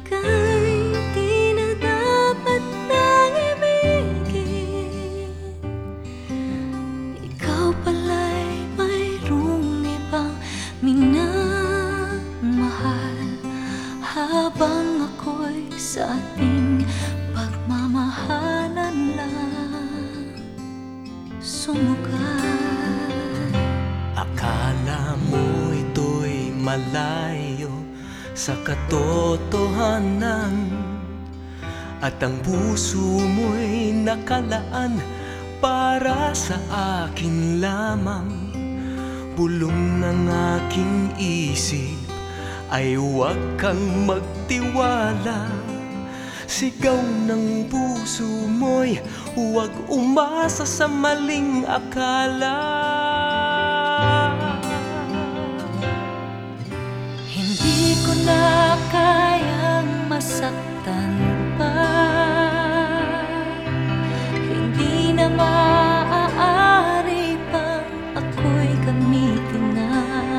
ika'y di na dapat nang ibigin. Ikaw pala'y mayroong ibang minamahal, habang ako'y sa ating pagmamahalan lang sumugal. Akala mo ito'y malayo sa katotohanan, at ang puso mo'y nakalaan para sa akin lamang. Bulong ng aking isip ay huwag kang magtiwala. Sigaw ng puso mo'y huwag umasa sa maling akala. Hindi ko na kayang masaktan pa, hindi na maaari pang ako'y gamitin na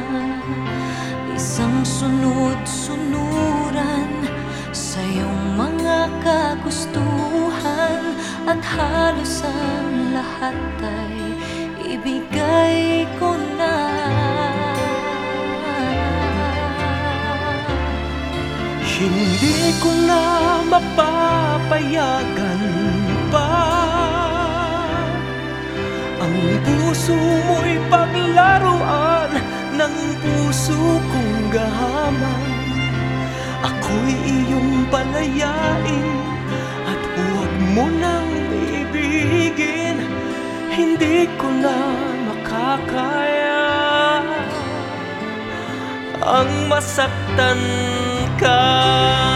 isang sunod-sunuran sa iyong mga kagustuhan, at halos ang lahat ay ibigay ko na. Hindi ko na mapapayagan pa ang puso mo'y paglaruan ng puso kong gahaman. Ako'y iyong palayain at huwag mo nang ibigin. Hindi ko na makakaya ang masaktan ka.